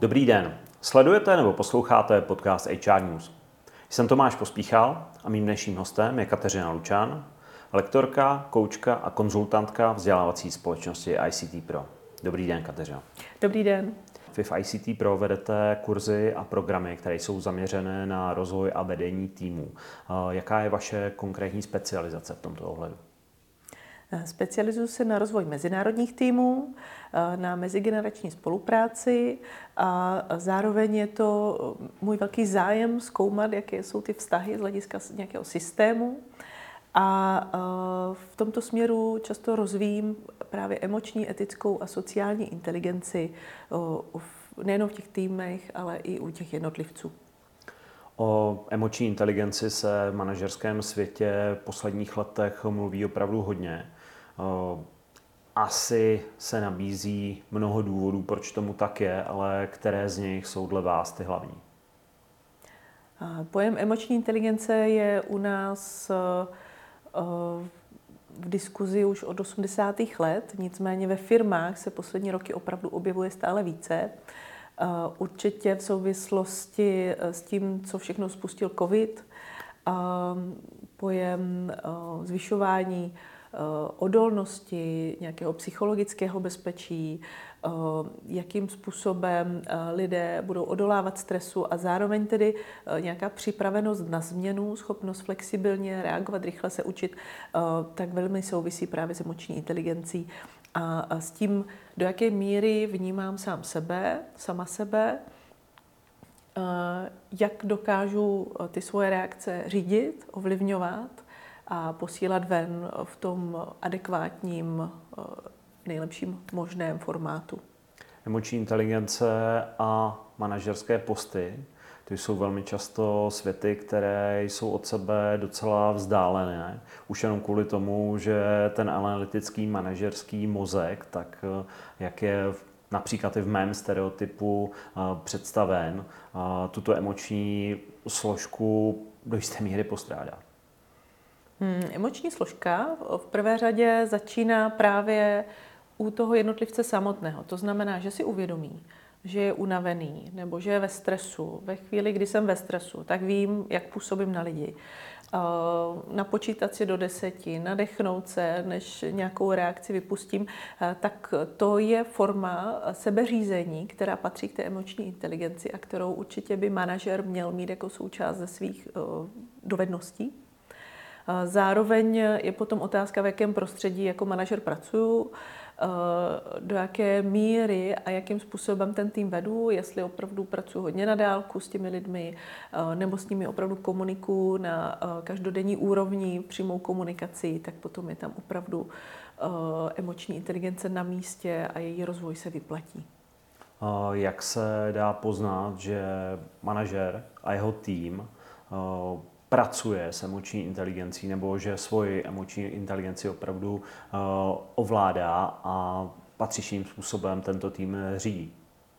Dobrý den. Sledujete nebo posloucháte podcast HR News. Jsem Tomáš Pospíchal a mým dnešním hostem je Kateřina Lučan, lektorka, koučka a konzultantka vzdělávací společnosti ICT Pro. Dobrý den, Kateřino. Dobrý den. Vy v ICT Pro vedete kurzy a programy, které jsou zaměřené na rozvoj a vedení týmů. Jaká je vaše konkrétní specializace v tomto ohledu? Specializuji se na rozvoj mezinárodních týmů, na mezigenerační spolupráci a zároveň je to můj velký zájem zkoumat, jaké jsou ty vztahy z hlediska nějakého systému. A v tomto směru často rozvíjím právě emoční, etickou a sociální inteligenci nejen v těch týmech, ale i u těch jednotlivců. O emoční inteligenci se v manažerském světě v posledních letech mluví opravdu hodně. Asi se nabízí mnoho důvodů, proč tomu tak je, ale které z nich jsou dle vás ty hlavní? Pojem emoční inteligence je u nás v diskuzi už od 80. let, nicméně ve firmách se poslední roky opravdu objevuje stále více. Určitě v souvislosti s tím, co všechno spustil COVID, pojem zvyšování odolnosti, nějakého psychologického bezpečí, jakým způsobem lidé budou odolávat stresu a zároveň tedy nějaká připravenost na změnu, schopnost flexibilně reagovat, rychle se učit, tak velmi souvisí právě s emoční inteligencí a s tím, do jaké míry vnímám sama sebe, jak dokážu ty svoje reakce řídit, ovlivňovat a posílat ven v tom adekvátním, nejlepším možném formátu. Emoční inteligence a manažerské posty, to jsou velmi často světy, které jsou od sebe docela vzdálené. Už jenom kvůli tomu, že ten analytický manažerský mozek, tak jak je například i v mém stereotypu představen, tuto emoční složku do jisté míry postrádá. Emoční složka v prvé řadě začíná právě u toho jednotlivce samotného. To znamená, že si uvědomí, že je unavený nebo že je ve stresu. Ve chvíli, kdy jsem ve stresu, tak vím, jak působím na lidi. Napočítat si do 10, nadechnout se, než nějakou reakci vypustím, tak to je forma sebeřízení, která patří k té emoční inteligenci a kterou určitě by manažer měl mít jako součást ze svých dovedností. Zároveň je potom otázka, v jakém prostředí jako manažer pracuju, do jaké míry a jakým způsobem ten tým vedu, jestli opravdu pracuji hodně na dálku s těmi lidmi, nebo s nimi opravdu komunikuju na každodenní úrovni, přímou komunikaci, tak potom je tam opravdu emoční inteligence na místě a její rozvoj se vyplatí. Jak se dá poznat, že manažer a jeho tým pracuje s emoční inteligencí nebo že svoji emoční inteligenci opravdu ovládá a patřičným způsobem tento tým řídí?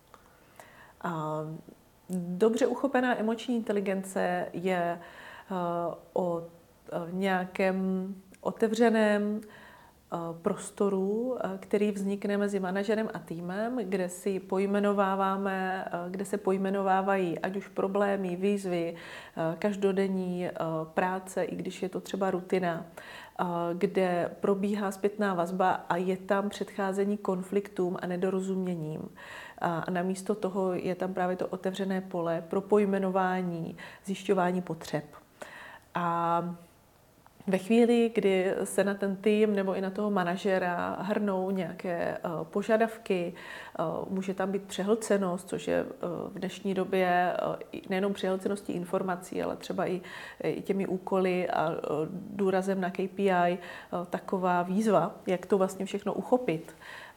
Dobře uchopená emoční inteligence je o nějakém otevřeném prostoru, který vznikne mezi manažerem a týmem, kde se pojmenovávají ať už problémy, výzvy, každodenní práce, i když je to třeba rutina, kde probíhá zpětná vazba a je tam předcházení konfliktům a nedorozuměním. A namísto toho je tam právě to otevřené pole pro pojmenování, zjišťování potřeb. A ve chvíli, kdy se na ten tým nebo i na toho manažera hrnou nějaké požadavky, může tam být přehlcenost, což je v dnešní době nejenom přehlceností informací, ale třeba i těmi úkoly a důrazem na KPI, taková výzva, jak to vlastně všechno uchopit.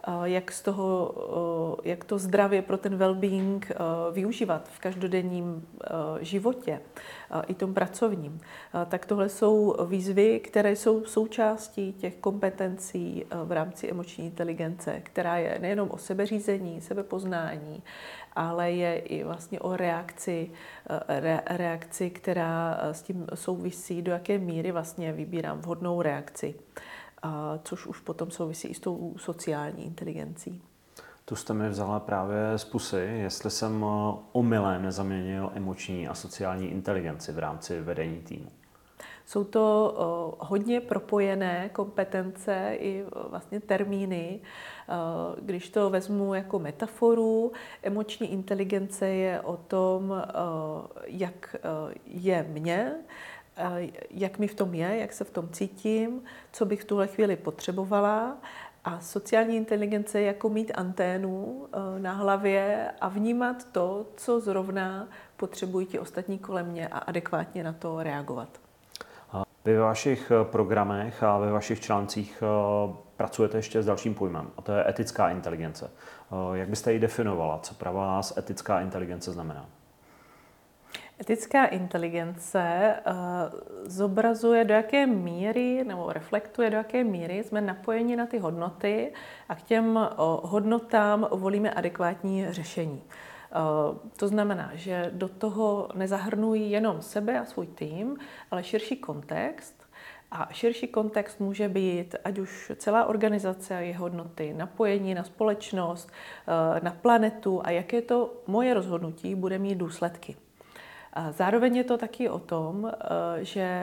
Jak to zdravě pro ten well-being využívat v každodenním životě, i tom pracovním. Tak tohle jsou výzvy, které jsou součástí těch kompetencí v rámci emoční inteligence, která je nejenom o sebeřízení, sebepoznání, ale je i vlastně o reakci, která s tím souvisí, do jaké míry vlastně vybírám vhodnou reakci. Což už potom souvisí i s tou sociální inteligencí. Tu jste mi vzala právě z pusy, jestli jsem omylem nezaměnil emoční a sociální inteligenci v rámci vedení týmu. Jsou to hodně propojené kompetence i vlastně termíny. Když to vezmu jako metaforu, emoční inteligence je o tom, jak je mně, jak mi v tom je, jak se v tom cítím, co bych v tuhle chvíli potřebovala. A sociální inteligence je jako mít anténu na hlavě a vnímat to, co zrovna potřebují ti ostatní kolem mě a adekvátně na to reagovat. Vy ve vašich programech a ve vašich článcích pracujete ještě s dalším pojmem, a to je etická inteligence. Jak byste ji definovala? Co pro vás etická inteligence znamená? Etická inteligence zobrazuje, do jaké míry, nebo reflektuje, do jaké míry jsme napojeni na ty hodnoty a k těm hodnotám volíme adekvátní řešení. To znamená, že do toho nezahrnují jenom sebe a svůj tým, ale širší kontext. A širší kontext může být ať už celá organizace a její hodnoty, napojení na společnost, na planetu a jaké to moje rozhodnutí bude mít důsledky. Zároveň je to taky o tom, že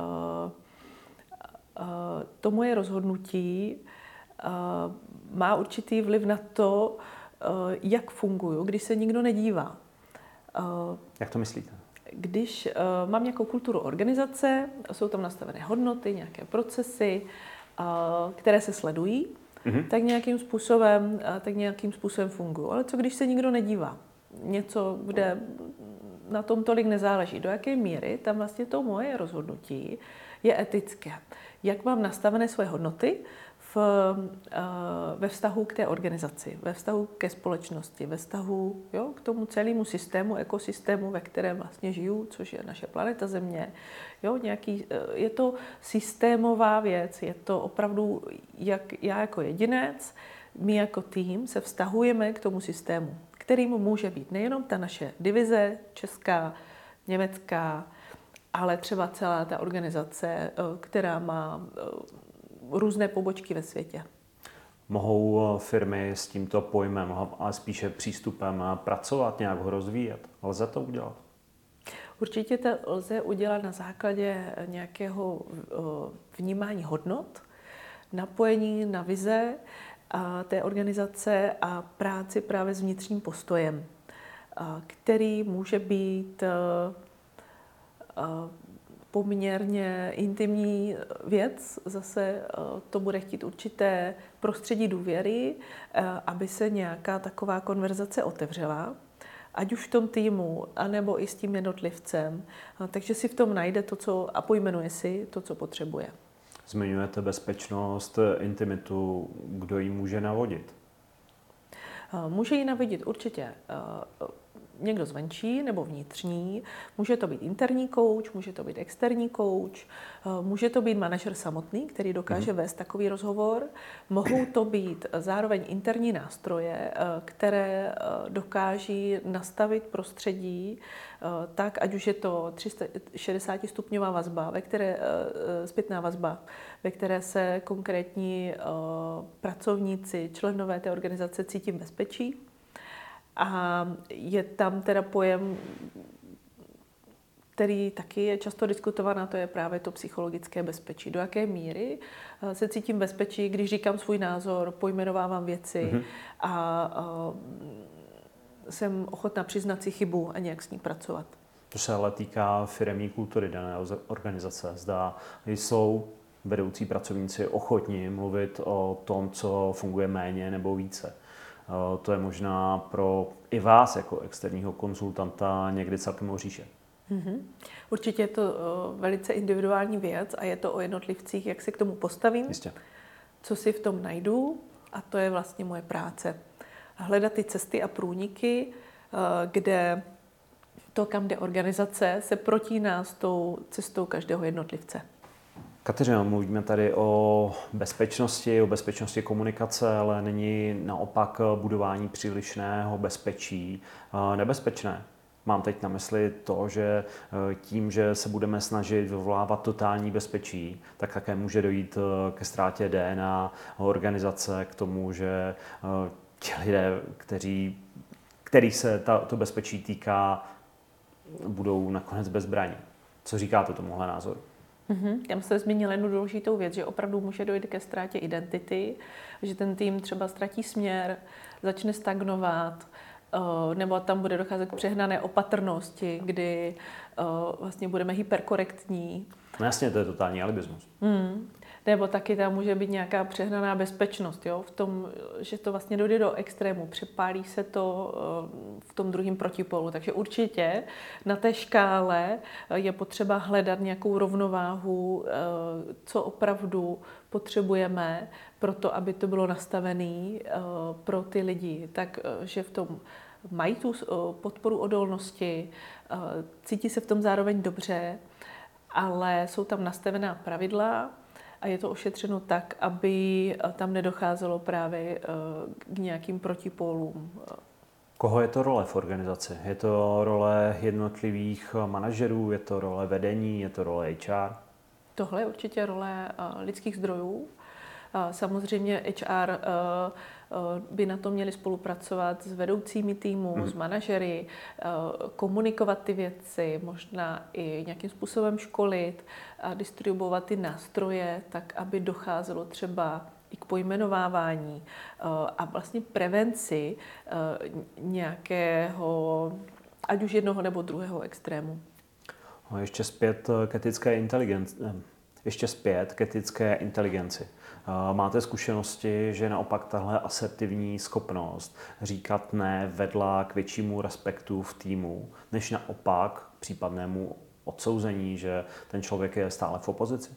to moje rozhodnutí má určitý vliv na to, jak funguju, když se nikdo nedívá. Jak to myslíte? Když mám nějakou kulturu organizace, jsou tam nastavené hodnoty, nějaké procesy, které se sledují, tak nějakým způsobem fungují. Ale co když se nikdo nedívá? Něco, kde na tom tolik nezáleží. Do jaké míry tam vlastně to moje rozhodnutí je etické. Jak mám nastavené svoje hodnoty ve vztahu k té organizaci, ve vztahu ke společnosti, ve vztahu k tomu celému systému, ekosystému, ve kterém vlastně žiju, což je naše planeta Země. Je to systémová věc, je to opravdu, jak já jako jedinec, my jako tým se vztahujeme k tomu systému, kterým může být nejenom ta naše divize, česká, německá, ale třeba celá ta organizace, která má různé pobočky ve světě. Mohou firmy s tímto pojmem, ale spíše přístupem pracovat, nějak ho rozvíjet? Lze to udělat? Určitě to lze udělat na základě nějakého vnímání hodnot, napojení na vize té organizace a práci právě s vnitřním postojem, který může být poměrně intimní věc. Zase to bude chtít určité prostředí důvěry, aby se nějaká taková konverzace otevřela, ať už v tom týmu, anebo i s tím jednotlivcem. Takže si v tom najde a pojmenuje si to, co potřebuje. Zmiňujete bezpečnost, intimitu. Kdo ji může navodit? Může ji navodit určitě někdo zvenčí nebo vnitřní. Může to být interní coach, může to být externí coach, může to být manažer samotný, který dokáže vést takový rozhovor. Mohou to být zároveň interní nástroje, které dokáží nastavit prostředí tak, ať už je to 360-stupňová vazba, zpětná vazba, ve které se konkrétní pracovníci, členové té organizace cítí v bezpečí. A je tam teda pojem, který taky je často diskutován, a to je právě to psychologické bezpečí. Do jaké míry se cítím bezpečí, když říkám svůj názor, pojmenovávám věci a jsem ochotná přiznat si chybu a nějak s ní pracovat. To se ale týká firemní kultury dané organizace. Zda jsou vedoucí pracovníci ochotní mluvit o tom, co funguje méně nebo více. To je možná pro i vás jako externího konzultanta někdy celkem oříše. Určitě je to velice individuální věc a je to o jednotlivcích, jak se k tomu postavím, Jistě. Co si v tom najdu, a to je vlastně moje práce. Hledat ty cesty a průniky, kde to, kam jde organizace, se protíná s tou cestou každého jednotlivce. Kateřino, mluvíme tady o bezpečnosti komunikace, ale není naopak budování přílišného bezpečí nebezpečné. Mám teď na mysli to, že tím, že se budeme snažit vyvolávat totální bezpečí, tak také může dojít ke ztrátě DNA organizace, k tomu, že ti lidé, kterých se to bezpečí týká, budou nakonec bez zbraní. Co říkáte tomuhle názoru? Já jsem zmínila jednu důležitou věc, že opravdu může dojít ke ztrátě identity, že ten tým třeba ztratí směr, začne stagnovat, nebo tam bude docházet k přehnané opatrnosti, kdy vlastně budeme hyperkorektní. No jasně, to je totální alibismus. Nebo taky tam může být nějaká přehnaná bezpečnost, jo? V tom, že to vlastně dojde do extrému, přepálí se to v tom druhém protipolu. Takže určitě na té škále je potřeba hledat nějakou rovnováhu, co opravdu potřebujeme pro to, aby to bylo nastavené pro ty lidi. Takže v tom mají tu podporu odolnosti, cítí se v tom zároveň dobře, ale jsou tam nastavená pravidla, a je to ošetřeno tak, aby tam nedocházelo právě k nějakým protipólům. Koho je to role v organizaci? Je to role jednotlivých manažerů, je to role vedení, je to role HR? Tohle je určitě role lidských zdrojů. Samozřejmě HR by na to měli spolupracovat s vedoucími týmů, s manažery, komunikovat ty věci, možná i nějakým způsobem školit a distribuovat ty nástroje tak, aby docházelo třeba i k pojmenovávání a vlastně prevenci nějakého, ať už jednoho nebo druhého extrému. Ještě zpět k etické inteligenci. Máte zkušenosti, že naopak tahle asertivní schopnost říkat ne vedla k většímu respektu v týmu, než naopak případnému odsouzení, že ten člověk je stále v opozici?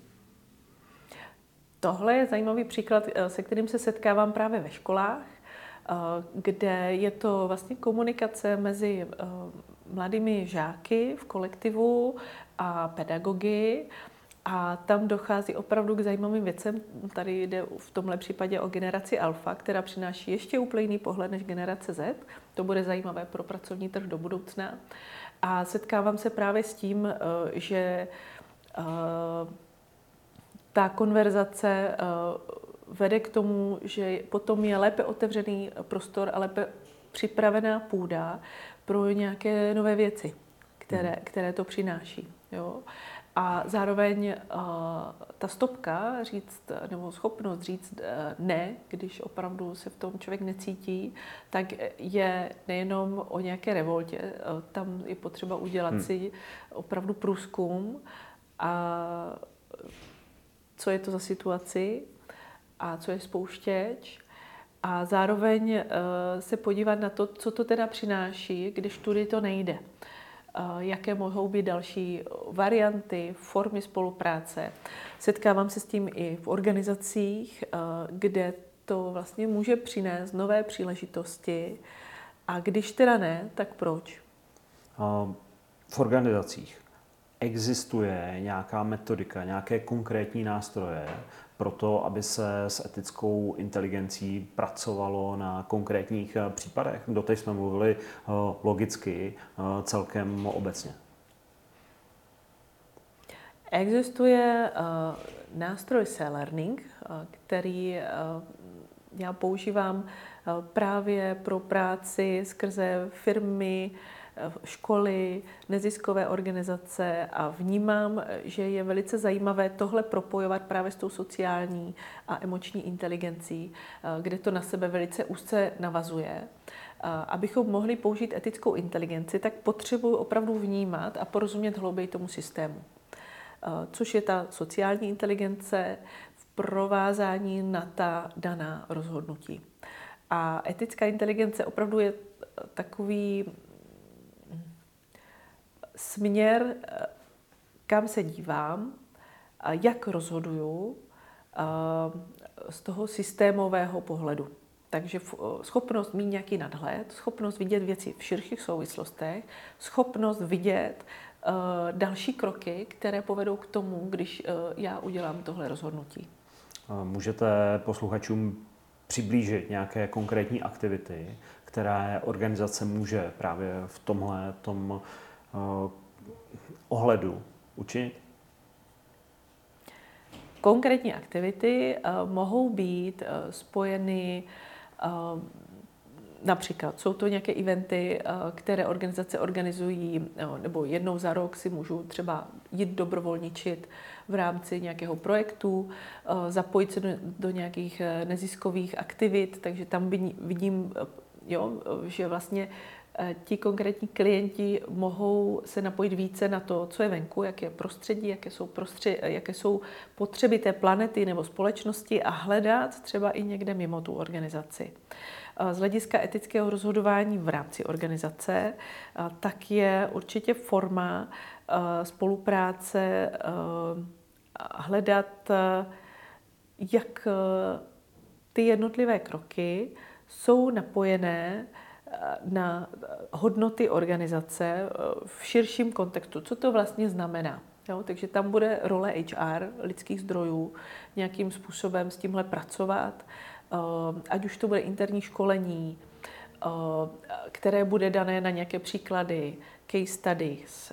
Tohle je zajímavý příklad, se kterým se setkávám právě ve školách, kde je to vlastně komunikace mezi mladými žáky v kolektivu a pedagogy. A tam dochází opravdu k zajímavým věcem. Tady jde v tomhle případě o generaci alfa, která přináší ještě úplně jiný pohled než generace Z. To bude zajímavé pro pracovní trh do budoucna. A setkávám se právě s tím, že ta konverzace vede k tomu, že potom je lépe otevřený prostor a lépe připravená půda pro nějaké nové věci, které to přináší. Jo? A zároveň ta stopka říct, nebo schopnost říct ne, když opravdu se v tom člověk necítí, tak je nejenom o nějaké revoltě. Tam je potřeba udělat si opravdu průzkum, a co je to za situaci a co je spouštěč. A zároveň se podívat na to, co to teda přináší, když tudy to nejde. Jaké mohou být další varianty, formy spolupráce. Setkávám se s tím i v organizacích, kde to vlastně může přinést nové příležitosti. A když teda ne, tak proč? V organizacích existuje nějaká metodika, nějaké konkrétní nástroje pro to, aby se s etickou inteligencí pracovalo na konkrétních případech? Doteď jsme mluvili logicky, celkem obecně. Existuje nástroj C-Learning, který já používám právě pro práci skrze firmy, školy, neziskové organizace a vnímám, že je velice zajímavé tohle propojovat právě s tou sociální a emoční inteligencí, kde to na sebe velice úzce navazuje. Abychom mohli použít etickou inteligenci, tak potřebuji opravdu vnímat a porozumět hlouběji tomu systému. Což je ta sociální inteligence v provázání na ta daná rozhodnutí. A etická inteligence opravdu je takový směr, kam se dívám, jak rozhoduju z toho systémového pohledu. Takže schopnost mít nějaký nadhled, schopnost vidět věci v širších souvislostech, schopnost vidět další kroky, které povedou k tomu, když já udělám tohle rozhodnutí. Můžete posluchačům přiblížit nějaké konkrétní aktivity, které organizace může právě v tomhle ohledu učinit? Konkrétní aktivity mohou být spojeny Například jsou to nějaké eventy, které organizace organizují, nebo jednou za rok si můžu třeba jít dobrovolničit v rámci nějakého projektu, zapojit se do nějakých neziskových aktivit, takže tam vidím, jo, že vlastně ti konkrétní klienti mohou se napojit více na to, co je venku, jaké je prostředí, jaké jsou potřeby té planety nebo společnosti a hledat třeba i někde mimo tu organizaci. Z hlediska etického rozhodování v rámci organizace, tak je určitě forma spolupráce hledat, jak ty jednotlivé kroky jsou napojené na hodnoty organizace v širším kontextu. Co to vlastně znamená? Jo, takže tam bude role HR, lidských zdrojů, nějakým způsobem s tímhle pracovat, ať už to bude interní školení, které bude dané na nějaké příklady, case studies,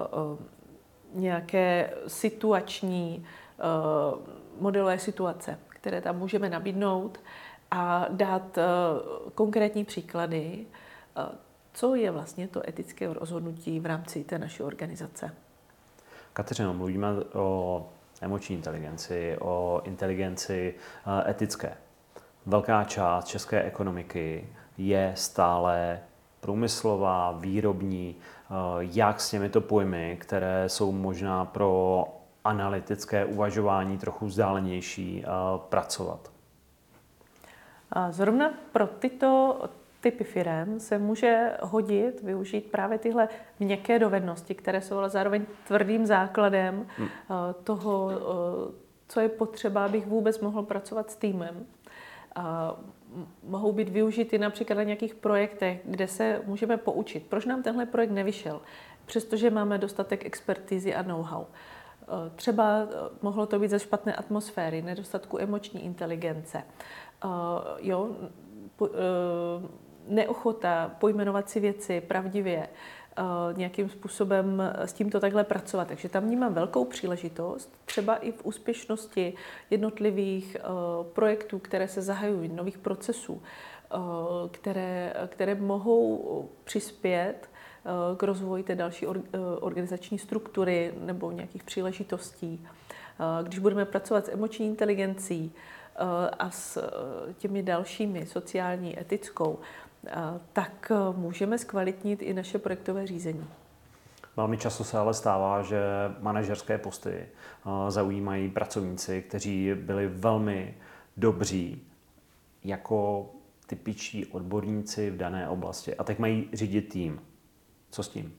nějaké situační modelové situace, které tam můžeme nabídnout a dát konkrétní příklady, co je vlastně to etické rozhodnutí v rámci té naší organizace. Kateřino, mluvíme o emoční inteligenci, o inteligenci etické. Velká část české ekonomiky je stále průmyslová, výrobní. Jak s těmito pojmy, které jsou možná pro analytické uvažování trochu vzdálenější, pracovat? Zrovna pro tyto typy firem se může využít právě tyhle měkké dovednosti, které jsou ale zároveň tvrdým základem toho, co je potřeba, abych vůbec mohl pracovat s týmem. Mohou být využity například na nějakých projektech, kde se můžeme poučit. Proč nám tenhle projekt nevyšel? Přestože máme dostatek expertízy a know-how. Třeba mohlo to být ze špatné atmosféry, nedostatku emoční inteligence. Neochota pojmenovat si věci pravdivě, nějakým způsobem s tímto takhle pracovat. Takže tam vnímám velkou příležitost, třeba i v úspěšnosti jednotlivých projektů, které se zahajují, nových procesů, které mohou přispět k rozvoji té další organizační struktury nebo nějakých příležitostí. Když budeme pracovat s emoční inteligencí a s těmi dalšími, sociální, etickou, tak můžeme zkvalitnit i naše projektové řízení. Velmi často se ale stává, že manažerské posty zaujímají pracovníci, kteří byli velmi dobří jako typičtí odborníci v dané oblasti a teď mají řídit tým. Co s tím?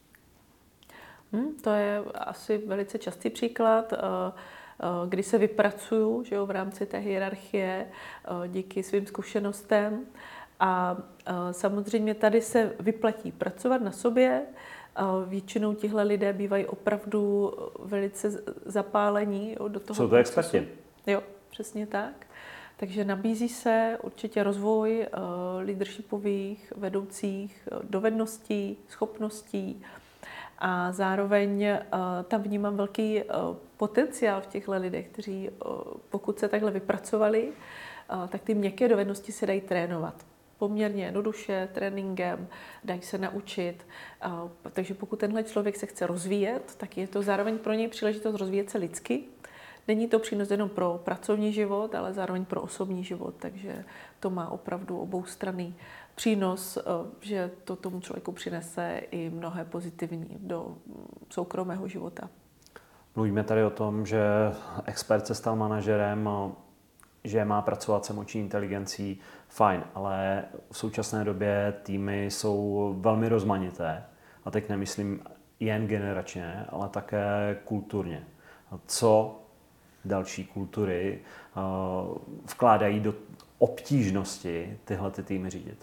To je asi velice častý příklad, kdy se vypracuju, že jo, v rámci té hierarchie díky svým zkušenostem. A samozřejmě tady se vyplatí pracovat na sobě. Většinou tihle lidé bývají opravdu velice zapálení do toho. Jsou to experti. Jo, přesně tak. Takže nabízí se určitě rozvoj leadershipových, vedoucích dovedností, schopností a zároveň tam vnímám velký potenciál v těchto lidech, kteří pokud se takhle vypracovali, tak ty měkké dovednosti se dají trénovat. Poměrně jednoduše, tréninkem, dají se naučit. Takže pokud tenhle člověk se chce rozvíjet, tak je to zároveň pro něj příležitost rozvíjet se lidsky. Není to přínos jenom pro pracovní život, ale zároveň pro osobní život, takže to má opravdu oboustranný přínos, že to tomu člověku přinese i mnohé pozitivní do soukromého života. Mluvíme tady o tom, že expert se stal manažerem, že má pracovat s emoční inteligencí, fajn, ale v současné době týmy jsou velmi rozmanité. A teď nemyslím jen generačně, ale také kulturně. Co další kultury vkládají do obtížnosti tyhle týmy řídit?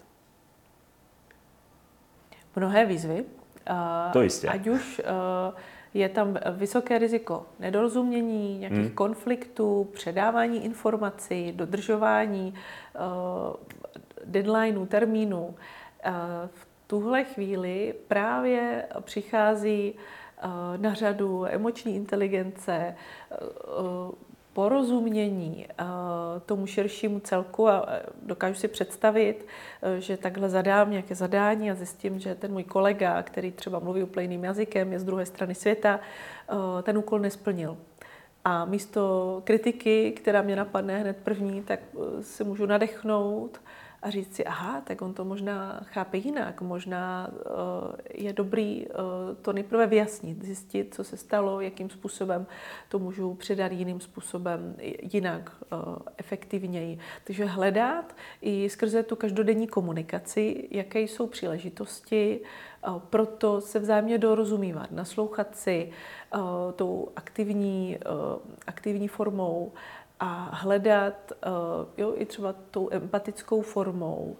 Mnohé výzvy. To jistě. Ať už je tam vysoké riziko nedorozumění, nějakých konfliktů, předávání informací, dodržování deadlineů, termínů. V tuhle chvíli právě přichází na řadu emoční inteligence, porozumění tomu širšímu celku a dokážu si představit, že takhle zadám nějaké zadání a zjistím, že ten můj kolega, který třeba mluví úplně jiným jazykem, je z druhé strany světa, ten úkol nesplnil. A místo kritiky, která mě napadne hned první, tak se můžu nadechnout a říct si, aha, tak on to možná chápe jinak, možná je dobrý to nejprve vyjasnit, zjistit, co se stalo, jakým způsobem to můžu předat jiným způsobem, jinak, efektivněji. Takže hledat i skrze tu každodenní komunikaci, jaké jsou příležitosti, proto se vzájemně dorozumívat, naslouchat si tou aktivní formou, a hledat i třeba tou empatickou formou,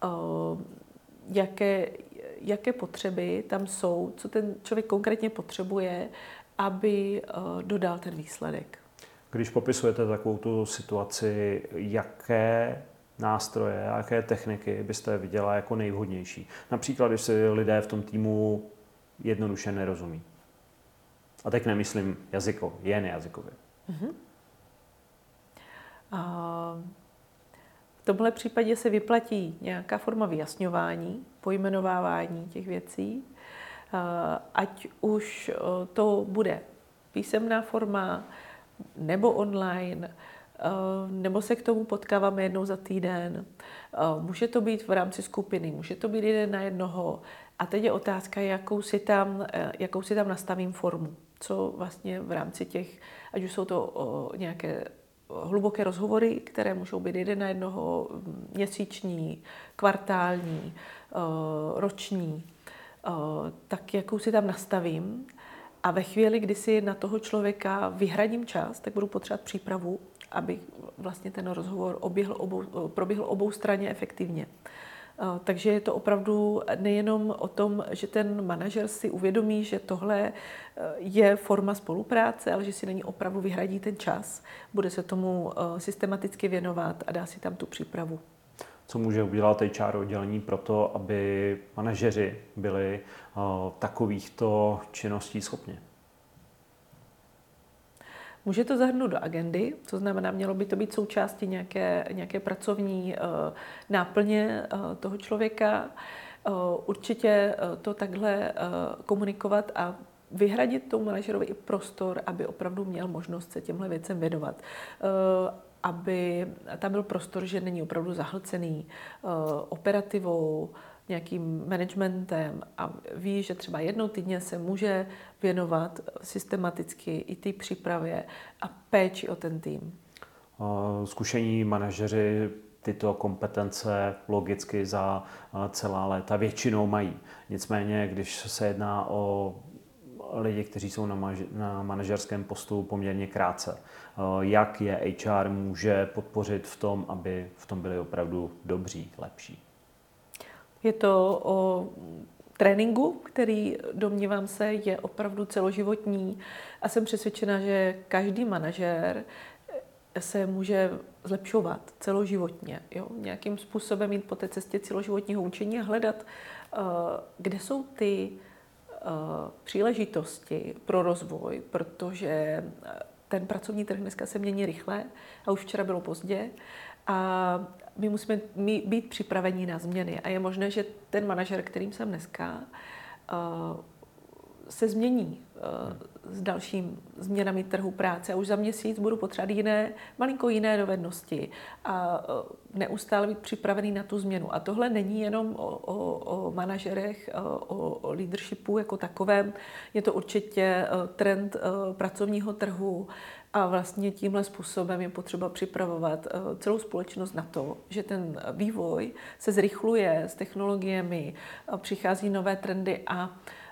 jaké potřeby tam jsou, co ten člověk konkrétně potřebuje, aby dodal ten výsledek. Když popisujete takovou tu situaci, jaké nástroje, jaké techniky byste viděla jako nejvhodnější? Například, když si lidé v tom týmu jednoduše nerozumí. A teď nemyslím jen jazykově. Mm-hmm. V tomhle případě se vyplatí nějaká forma vyjasňování, pojmenovávání těch věcí, ať už to bude písemná forma, nebo online, nebo se k tomu potkáváme jednou za týden. Může to být v rámci skupiny, může to být jeden na jednoho. A teď je otázka, jakou si tam nastavím formu. Co vlastně v rámci těch, ať už jsou to nějaké hluboké rozhovory, které můžou být jeden na jednoho, měsíční, kvartální, roční, tak jakou si tam nastavím. A ve chvíli, kdy si na toho člověka vyhradím čas, tak budu potřebovat přípravu, aby vlastně ten rozhovor proběhl oboustranně efektivně. Takže je to opravdu nejenom o tom, že ten manažer si uvědomí, že tohle je forma spolupráce, ale že si na ní opravdu vyhradí ten čas, bude se tomu systematicky věnovat a dá si tam tu přípravu. Co může udělat HR oddělení pro to, aby manažeři byli takovýchto činností schopni? Může to zahrnout do agendy, to znamená, mělo by to být součástí nějaké pracovní náplně toho člověka. Určitě to takhle komunikovat a vyhradit tomu manažerovi i prostor, aby opravdu měl možnost se těmhle věcem věnovat. Aby tam byl prostor, že není opravdu zahlcený operativou, nějakým managementem a ví, že třeba jednou týdně se může věnovat systematicky i té přípravě a péči o ten tým. Zkušení manažeři tyto kompetence logicky za celá léta většinou mají. Nicméně, když se jedná o lidi, kteří jsou na manažerském postu poměrně krátce, jak je HR může podpořit v tom, aby v tom byli opravdu dobří, lepší? Je to o tréninku, který, domnívám se, je opravdu celoživotní a jsem přesvědčena, že každý manažér se může zlepšovat celoživotně. Jo? Nějakým způsobem jít po té cestě celoživotního učení a hledat, kde jsou ty příležitosti pro rozvoj, protože ten pracovní trh dneska se mění rychle a už včera bylo pozdě a my musíme být připraveni na změny. A je možné, že ten manažer, kterým jsem dneska, se změní s dalším změnami trhu práce a už za měsíc budu potřebovat malinko jiné dovednosti a neustále být připravený na tu změnu. A tohle není jenom o manažerech, o leadershipu jako takovém. Je to určitě trend pracovního trhu a vlastně tímhle způsobem je potřeba připravovat celou společnost na to, že ten vývoj se zrychluje s technologiemi, přichází nové trendy a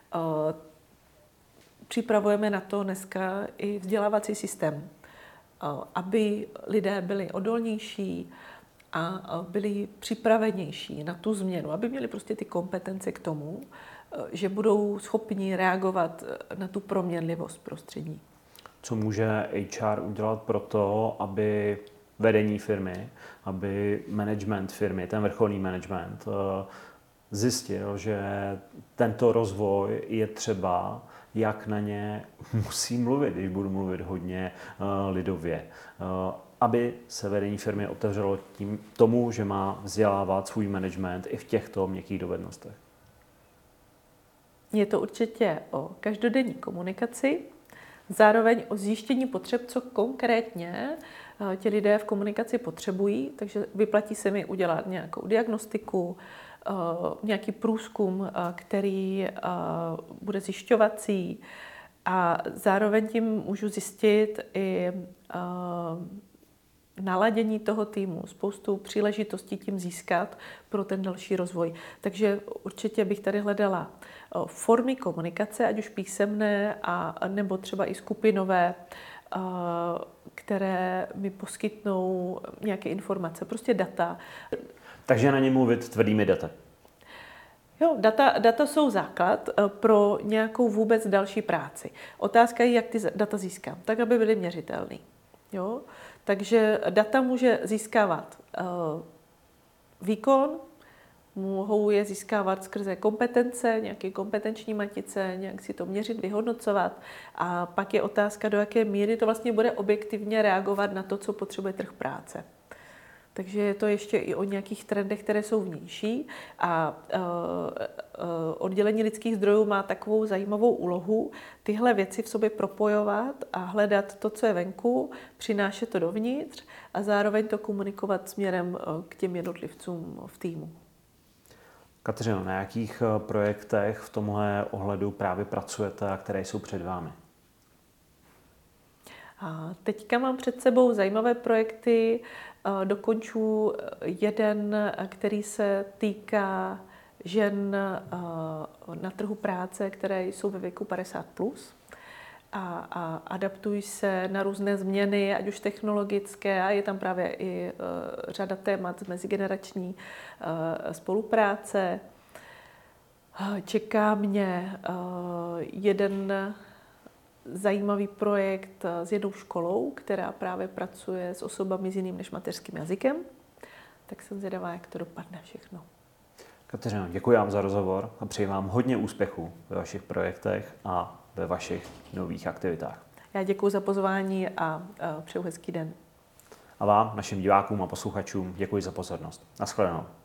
připravujeme na to dneska i vzdělávací systém, aby lidé byli odolnější a byli připravenější na tu změnu, aby měli prostě ty kompetence k tomu, že budou schopni reagovat na tu proměnlivost prostředí. Co může HR udělat pro to, aby vedení firmy, aby management firmy, ten vrcholný management, zjistil, že tento rozvoj je třeba, jak na ně musí mluvit, když budu mluvit hodně lidově, aby se vedení firmy otevřelo tomu, že má vzdělávat svůj management i v těchto měkkých dovednostech? Je to určitě o každodenní komunikaci, zároveň o zjištění potřeb, co konkrétně ti lidé v komunikaci potřebují, takže vyplatí se mi udělat nějakou diagnostiku, nějaký průzkum, který bude zjišťovací, a zároveň tím můžu zjistit i naladění toho týmu, spoustu příležitostí tím získat pro ten další rozvoj. Takže určitě bych tady hledala formy komunikace, ať už písemné, nebo třeba i skupinové, které mi poskytnou nějaké informace, prostě data. Takže na ně mluvit tvrdými daty. Jo, data jsou základ pro nějakou vůbec další práci. Otázka je, jak ty data získám, tak, aby byly měřitelný. Jo? Takže data může získávat výkon, mohou je získávat skrze kompetence, nějaké kompetenční matice, nějak si to měřit, vyhodnocovat. A pak je otázka, do jaké míry to vlastně bude objektivně reagovat na to, co potřebuje trh práce. Takže je to ještě i o nějakých trendech, které jsou vnější, a oddělení lidských zdrojů má takovou zajímavou úlohu tyhle věci v sobě propojovat a hledat to, co je venku, přinášet to dovnitř a zároveň to komunikovat směrem k těm jednotlivcům v týmu. Kateřino, na jakých projektech v tomhle ohledu právě pracujete a které jsou před vámi? A teďka mám před sebou zajímavé projekty. Dokončuji jeden, který se týká žen na trhu práce, které jsou ve věku 50+, a adaptují se na různé změny, ať už technologické, a je tam právě i řada témat z mezigenerační spolupráce. Čeká mě jeden zajímavý projekt s jednou školou, která právě pracuje s osobami s jiným než mateřským jazykem. Tak jsem zvědavá, jak to dopadne všechno. Kateřino, děkuji vám za rozhovor a přeji vám hodně úspěchů ve vašich projektech a ve vašich nových aktivitách. Já děkuji za pozvání a přeju hezký den. A vám, našim divákům a posluchačům, děkuji za pozornost. Naschledanou.